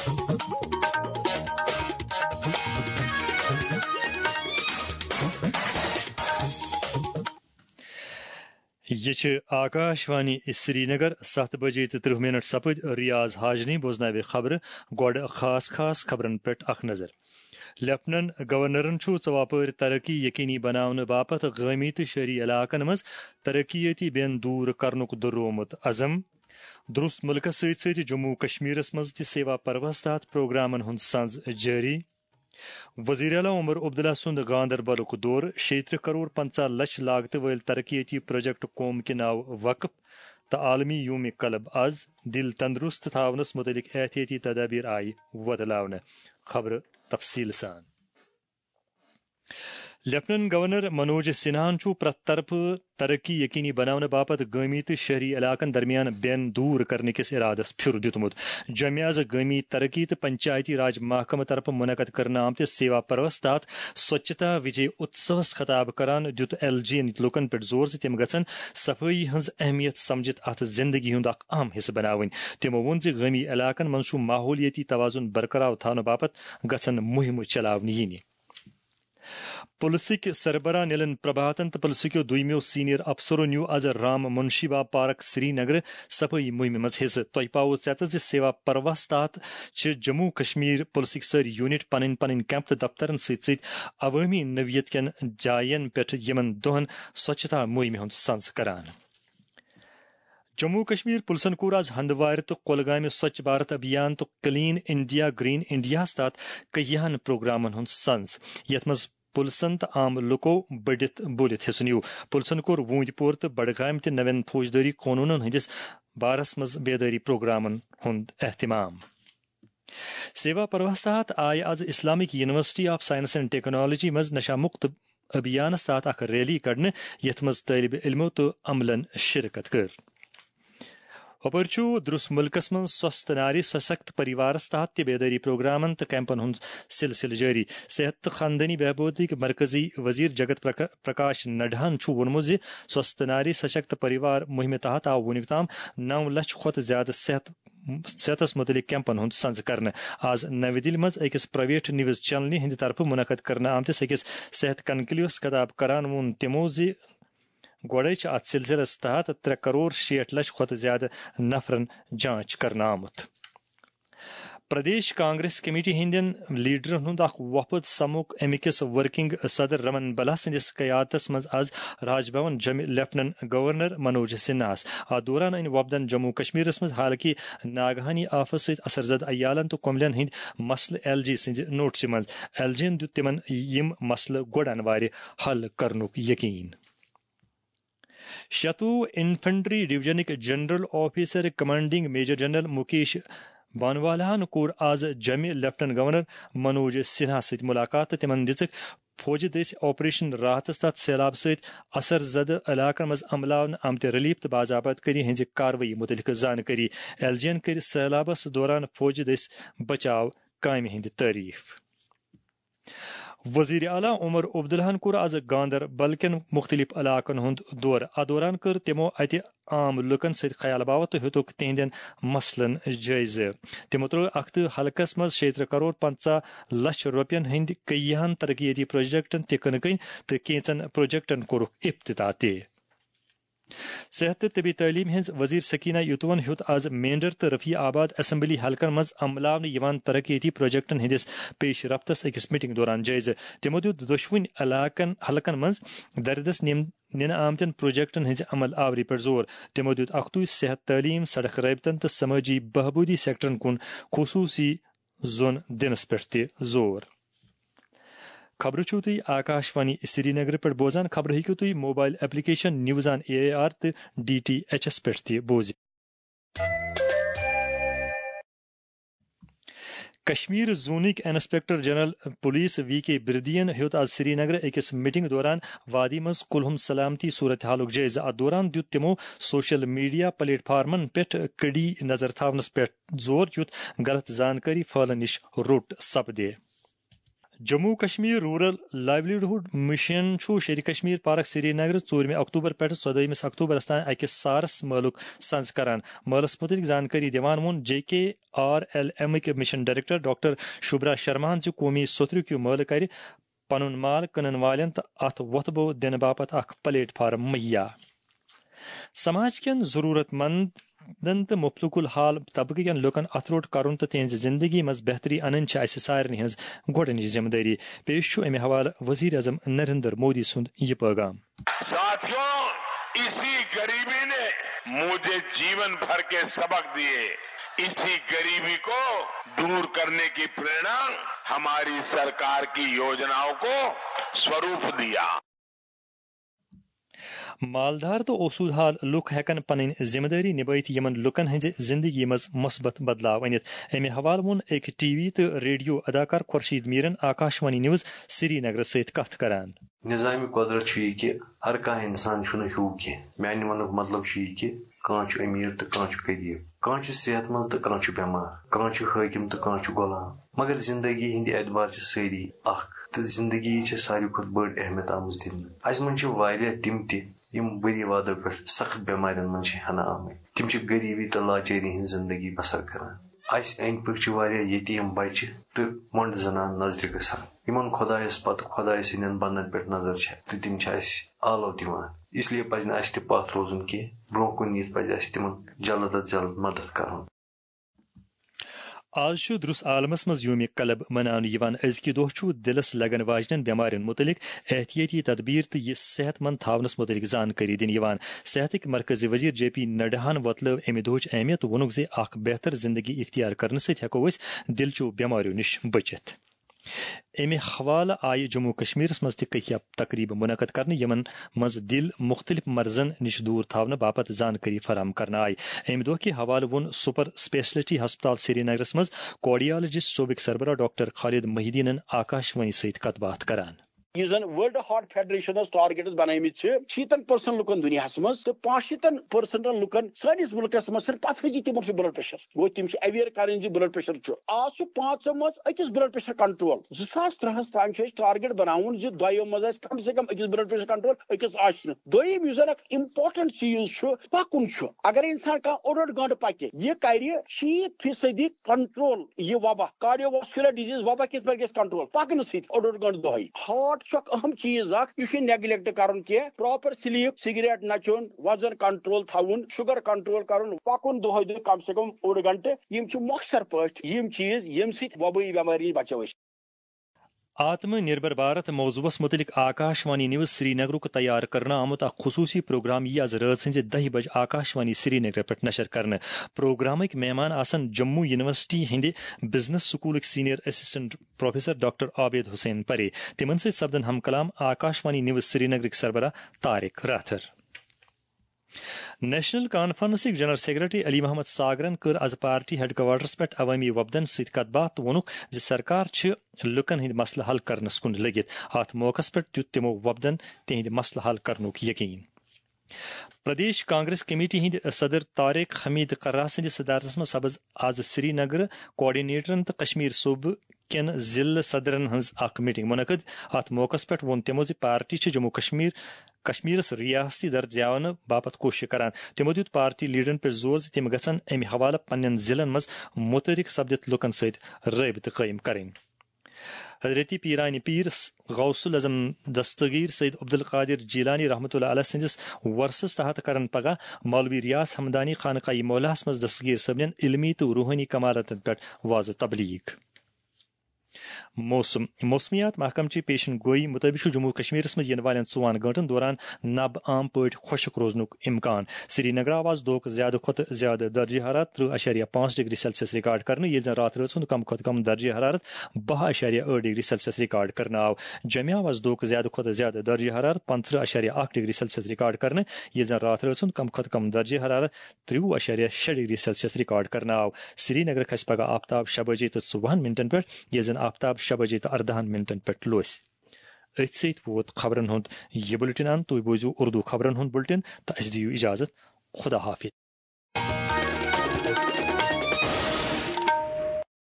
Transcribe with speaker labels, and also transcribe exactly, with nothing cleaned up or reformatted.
Speaker 1: یہ آکاشوانی سری نگر ست بجے ترہ منٹ سپد ریاض حاجنی بوزناوِ خبر گوڑ خاص خاص خبرن پہ اخ نظر لیفٹننٹ گورنرن ژواپر ترقی یقینی بناؤن باپت گامی تو شہری علاقن مز ترقیتی بین دور کرنک درومت عزم درست ملکس ست ست جموں کشمیرس مز تہ سیوا پروس تحت پروگرامن ہند سنز جاری وزیر اعلیٰ عمر عبداللہ سند گاندربلک دور شیترہ کروڑ پنچہ لچھ لاگت ول ترقیتی پروجیکٹ قوم کے ناو وقف تو عالمی یوم قلب آز دل تندرست تھونس متعلق احتیاطی تدابیر آئی ودلاون خبر تفصیل سان لیفٹننٹ گورنر منوج سنہان پرت طرف ترقی یقینی بناؤن باپت گامی تو شہری علاقن درمیان بین دور کرنے کس ارادس پھر دتمت جمع از گامی ترقی تو پنچایتی راج محکمہ طرف منعقد کرنا آمت سیوا پروس تحت سوچھتا وجے اتسوس خطاب کران دت ایل جی لوکن پہ زور تم گھن صفائی ہز اہمیت سمجھت ات زندگی ہند اخ اہم حصہ بناون تمو ون گامی علاقن من ماحولیاتی توازن برقرار تھونہ باپت گھن مہم چلاون ین پلسک سربراہ نلن پربھاتن تو پلسکو دویمو سینئر افسرو نیو از رام منشی با پارک سری نگر صفائی مہم مز حصہ تہ پاو ژت ز سیوا پرواس تحت جموں کشمیر پلسک ساری یونٹ پن پن کیمپ تو دفترن ست ست عوامی نوعیت کن جائن پہ یمن دہن سوچھتا مہم ہند سنز کران جموں کشمیر پلسن کور آز ہندوار تو کولگام سوچھ بھارت ابھیان تو کلین انڈیا گرین انڈیا تحت کئیہن پروگرامن ہند سنز یت مز پلسن تو عام لکو بڑھت بولت حصہ نیو پلسن کور ووند پور تو بڈگام تہ نوین فوجداری قونونن ہندس بارس مز بیداری پروگرامن ہند اہتمام سیوا پرواس تحت آئی آز Islamic university of science and technology مز نشہ مکت ابھیانس تحت اخ ریلی کڑنے یت مز طالب علمو تو عملن شرکت کر ہپر درست ملکس من سوست ناری سشکت پریوارس تحت تہ بیداری پروگرامن تو کیمپن ہند سلسلہ جاری صحت تو خاندانی بہبودی مرکزی وزیر جگت پرکاش نڈہن وونمت ز سوست ناری سشکت پریوار مہم تحت آو ونیک تام نو لچھ کھت زیادہ صحت صحتس متعلق کیمپن ہند سنز کرنے آز نو دہلی مز اکس پرائیویٹ نیوز چینل ہند طرف منعقد کرنے آمتس اکس صحت کنکلیوس خطاب کران وون تمو ز گوڑے ات سلسلس تحت ترے کروڑ شیٹھ لچھ کھت زیادہ نفرن جانچ کرنا آمت پردیش کانگریس کمیٹی ہندین لیڈرن ہند اخ وفد سموک امکس ورکنگ صدر رمن بلا سندس قیادتس مز آز راج بھون جمع لیفٹننٹ گورنر منوج سنہاس ات دوران ان وفدن جموں کشمیرس مز حالانکہ ناگہانی آفت ست اثر زد عیالن تو کملین ہند مسئلہ ایل جی سند نوٹس مز ایل جین دت تمن یم مسئلہ گوڑن وار حل کرنک یقین شتوہ انفنٹری ڈویژنک general officer commanding major general Mukesh بانوالہن کور آز جمع لیفٹننٹ گورنر منوج سنہا ست ملاقات تمن دژک فوجی دس آپریشن راحتس تحت سیلاب ست اثر زدہ علاقن مز عملاون آمت ریلیف تو باضابط کری ہنز کاروٲیی متعلق زانکاری ایل جین کر سیلابس دوران فوجی دس بچاو کامہ ہند تعریف وزیر اعلیٰ عمر عبداللہ کور آز گاندربل کین مختلف علاقن ہند دور ات دوران کر تمو ات عام لکن ست خیال باوت تو ہتک تہندین مسلن جائزہ تمو تر اخت حلقس مز شیترہ کروڑ پنچہ لچھ روپین ہند کئیہن ترقیتی پروجیکٹن تہ کنکن تو کینچن پروجیکٹن کورک افتتاح تہ صحت تو طبی تعلیم ہز وزیر سکینہ یوتون ہیوت آز مینڈر تو رفیع آباد اسمبلی حلقن مز عملاون یوان ترقیتی پروجیکٹن ہندس پیش رفتس اکس میٹنگ دوران جائزہ تمو دیت دشوین علاقن حلقن مز دردس نیم نن آمتن پروجیکٹن ہز عمل آوری پر زور تمو دیت اختو صحت تعلیم سڑک رابطن تو سماجی بہبودی سیکٹرن کن خصوصی زون دنس پہ تہ زور خبر چھو تھی آکاشوانی سری نگر پہ بوزان خبر ہیکو تھی mobile application news on A A R تو ڈی ٹی ایچ ایس پہ تہ بوز کشمیر زونک inspector general police V K بردین ہیوت آز سری نگر اکس میٹنگ دوران وادی مز کلہم سلامتی صورت حالک جائزہ ات دوران دیت تمو سوشل میڈیا پلیٹ فارمن پہ کڑی نظر تھونس پہ زور یت غلط زانکاری پھہلن نش روٹ سپدے Jammu Kashmir rural livelihood mission Sheri Kashmir park Srinagar ژوٗرمہِ اکتوبر پٮ۪ٹھ ژۄدہمِس اکتوبرس تام أکِس سارس مٲلُک سنز کران مٲلس متعلق زانکٲری دِوان ووٚن جے کے آر ایل ایمٕکۍ مشن ڈائریکٹر ڈاکٹر شبرا شرماہن زِ قومی سترُک یہِ مٲلہٕ کرِ پنُن مال کٕنن والٮ۪ن تہٕ اتھ وۄتھبو دِنہٕ باپتھ اکھ پلیٹ فارم مہیا. سماج کٮ۪ن ضروٗرت مندن تہٕ مفلوق الحال طبقہٕ کٮ۪ن لُکن اتھروٹ کرُن تہٕ تِہنزِ زندگی منٛز بہتری انٕنۍ چھِ اسہِ سارنٕے ہٕنٛز گۄڈنِچ ذمہٕ دٲری. پیش چھُ امہِ حوالہٕ وزیر اعظم نریندر مودی سُنٛد یہِ پیغام.
Speaker 2: ساتھیوں، اسی غریبی نے مجھے جیون بھر کے سبق دیے. اسی غریبی کو دور کرنے کی پریرنا ہماری سرکار کی یوجناؤں کو سوروپ دیا.
Speaker 1: مالدار تو اصوٗل حال لُکھ ہٮ۪کن پنٕنۍ ذمہٕ دٲری نِبٲوِتھ یِمن لُکن ہٕنٛزِ زندگی منٛز مثبت بدلاو أنِتھ. امہِ حوالہٕ ووٚن أکۍ ٹی وی تہٕ ریڈیو اداکار خورشید میرن آکاشوانی نیوز سری نگرس سۭتۍ کتھ کران.
Speaker 3: نظام قدرت چھُ یہِ کہِ ہر کانٛہہ انسان چھُنہٕ ہیوٗ کینٛہہ. میانہِ وننُک مطلب چھُ یہِ کہِ کانٛہہ چھُ أمیٖر تہٕ کانٛہہ چھُ غریٖب، کانٛہہ چھُ صحت منٛز تہٕ کانٛہہ چھُ بٮ۪مار، کانٛہہ چھُ حٲکِم تہٕ کانٛہہ چھُ غۄلام، مگر زندگی ہٕنٛدِ اعتبار چھِ سٲری اکھ تہٕ زندگی چھِ ساروی کھۄتہٕ بٔڑ اہمیت آمٕژ دِنہٕ. اسہِ منٛز چھِ واریاہ تِم تہِ یِم ؤری وادو پٮ۪ٹھ سخت بٮ۪مارٮ۪ن منٛز چھِ ہٮ۪نہٕ آمٕتۍ. تِم چھِ غریٖبی تہٕ لاچٲری ہٕنٛز زندگی بسر کران. اسہِ أنٛدۍ پٔکۍ چھِ واریاہ یتیٖم بچہِ تہٕ مۄنڈٕ زنان نظرِ گژھان یِمن خۄدایس پتہٕ خۄداے سٕنٛدٮ۪ن بنٛدن پٮ۪ٹھ نظر چھےٚ تہٕ تِم چھِ اسہِ آلو دِوان. اس لیے پزِ نہٕ اسہِ تہِ پتھ روزُن کینٛہہ. برٛونٛہہ کُن یِتھ پزِ اسہِ تِمن جلد از جلد مدد کرُن.
Speaker 1: آز چھُ دُرُس عالمس منٛز یومہِ قلب مناونہٕ یِوان. أزکہِ دۄہ چھُ دِلس لگن واجنٮ۪ن بٮ۪مارٮ۪ن مُتعلق احتِیاطی تدبیر تہٕ یہِ صحت مند تھاونس مُتعلق زانکٲری دِنہٕ یِوان. صحتٕکۍ مرکزی وزیر جے پی نڈاہن وۄتلٲو امہِ دۄہٕچ اہمیت تہٕ ووٚنُکھ زِ اکھ بہتر زندگی اختیار کرنہٕ سۭتۍ ہٮ۪کو أسۍ دِلچو بٮ۪مارٮ۪و نِش بٔچِتھ. امہِ حوالہٕ آیہِ جموں کشمیرس منٛز تہِ کینٛہہ تقریٖبہٕ مُنعقد کرنہٕ یِمن منٛز دِل مُختٔلِف مرضن نِش دوٗر تھاونہٕ باپتھ زانکٲری فراہم کرنہٕ آیہِ. امہِ دۄہ کہِ حوالہٕ ووٚن سپر سپیشلٹی ہسپتال سری نگرس منٛز کوڈیالجسٹ صوبٕکۍ سربراہ ڈاکٹر خالد محی الدیٖنن آکاشوانی سۭتۍ کتھ باتھ کران.
Speaker 4: یُس زن ورلڈ ہارٹ فیڈریشن ٹارگیٹس بنٲومٕتۍ چھِ شیٖتن پٔرسنٹ لُکن دُنیاہس منٛز تہٕ پانٛژھ شیٖتن پٔرسنٹن لُکن سٲنِس مُلکس منٛز صرف پتہٕ تِمن چھُ بلڈ پریشر. گوٚو تِم چھِ اویئر کرٕنۍ زِ بلڈ پریشر چھُ. آز چھُ پانٛژو منٛز أکِس بلڈ پریشر کنٹرول. زٕ ساس ترٛہس تام چھُ أسۍ ٹارگیٹ بناوُن زِ دۄیو منٛز آسہِ کم سے کم أکِس بلڈ پریشر کنٹرول أکِس آسہِ نہٕ. دوٚیِم یُس زن اکھ امپارٹنٹ چیٖز چھُ پکُن چھُ. اگر انسان کانٛہہ اوٚڑ اوٚڑ گنٹہٕ پکہِ یہِ کرِ شیٖتھ فیٖصدی کنٹرول. یہِ وبا کارڈیو واسکیولر ڈِزیٖز وبا کِتھ پٲٹھۍ گژھِ کنٹرول پکنہٕ سۭتۍ اوٚڑ اوٚڑ گنٹہٕ دۄہے. ہارٹ چھُ اکھ اہم چیٖز اکھ یہِ چھُ نیگلیکٹ کرُن کینٛہہ. پراپر سلیپ سگریٹ نچُن وزن کنٹرول تھاوُن شُگر کنٹرول کرُن پکُن دۄہے دۄہے کم سے کم اوٚڑ گنٹہٕ. یِم چھِ مۄخصر پٲٹھۍ یِم چیٖز ییٚمہِ سۭتۍ وبٲیی بٮ۪مٲرۍ بچو أسۍ.
Speaker 1: آتم نربر بھارت موضوعس متعلق آکاشوانی نیوز سری نگرُک تیار کرنہٕ آمُت اکھ خصوٗصی پروگرام یی آز رٲژ ہٕنٛزِ دہہِ بجہِ آکاشوانی سری نگر پٮ۪ٹھ نشر کرنہٕ. پروگرامٕکۍ مہمان آسن جموں یونیورسٹی ہٕنٛدِ بزنس سکوٗلٕکۍ senior assistant professor doctor Abid Hussain Parray. تِمن سۭتۍ سپدن ہم کلام آکاشوانی نیوز سری نگرٕکۍ سربراہ طارق راتھر. نیشنل کانفرنسٕکۍ جنرل سیکرٹری علی محمد ساگرن کٔر آز پارٹی ہیڈ کوارٹرس پٮ۪ٹھ عوٲمی وفدن سۭتۍ کتھ باتھ تہٕ ووٚنُکھ زِ سرکار چھِ لُکن ہٕنٛدۍ مسلہٕ حل کرنس کُن لٔگِتھ. اتھ موقعس پٮ۪ٹھ دِیُت تِمو وفدن تِہنٛدِ مسلہٕ حل کرنُک یقین. پردیش کانگریس کمیٹی ہٕنٛدۍ صدر طارق حمید قرہ سٕنٛدِس صدارتس منٛز سپٕز آز سری نگر کوآرڈِنیٹرن تہٕ کشمیر صوبہٕ کٮ۪ن ضلعہٕ صدرن ہٕنٛز اکھ میٹنگ مُنعقد. اتھ موقعس پٮ۪ٹھ ووٚن تِمو زِ پارٹی چھِ جموں کشمیر کشمیرس ریاستی درجہٕ دِنہٕ باپتھ کوٗشش کران. تِمو دِیُت پارٹی لیڈرن پٮ۪ٹھ زور زِ تِم گژھن امہِ حوالہٕ پننٮ۪ن ضلعن منٛز مُتحرک سپدِتھ لُکن سۭتۍ رٲبطہٕ قٲیِم کرٕنۍ. حضرت پیران پیر غوث العظم دستگیر سید عبدالقادر جیلانی رحمۃ اللہ علیہ سٕنٛدِس ورثس تحت کرن پگہہ مولوی ریاض ہمدانی خانقاہ مولاہس منٛز دستگیر صٲبنٮ۪ن علمی تہٕ روحٲنی کمالاتن پٮ۪ٹھ واضح تبلیغ. موسم موسمیات محکمچہِ پیشن گوئی مطٲبق چھُ جموں کشمیرس منٛز یِنہٕ والٮ۪ن ژۄوہن گٲنٛٹن دوران نب عام پٲٹھۍ خۄشک روزنُک اِمکان. سری نگر آو آز دۄہُک زیادٕ کھۄتہٕ زیادٕ درجہِ حرارت ترٕہ اشاریہ پانٛژھ ڈگری سیلسیس رِکارڈ کرنہٕ ییٚلہِ زن راتھ رٲژ ہُنٛد کم کھۄتہٕ کم درجہِ حرارت باہ اشاریہ ٲٹھ ڈگری سیلسیس رِکارڈ کرنہٕ آو. جمہِ آو آز دۄہُک زیادٕ کھۄتہٕ زیادٕ درجہِ حرارت پنژترٕہ اشاریہ اکھ ڈگری سیلسیس رِکارڈ کرنہٕ ییٚلہِ زن راتھ رٲژ ہُنٛد کم کھۄتہٕ کم درجہِ حرارت ترٛوُہ اشاریہ شےٚ ڈگری سیلسیس رِکارڈ کرنہٕ آو. سری نگر کھسہِ پگہہ آفتاب شےٚ بجے تہٕ ژۄوہن منٹن پٮ۪ٹھ ییٚلہِ زن آفتاب شےٚ بجے تہٕ اردہن منٹن پٮ۪ٹھ لوسہِ. أتھۍ سۭتۍ ووت خبرن ہُنٛد یہِ بُلٹن ان. تُہۍ بوٗزِو اردو خبرن ہُنٛد بُلٹن تہٕ اَسہِ دِیِو اِجازت. خدا حافظ.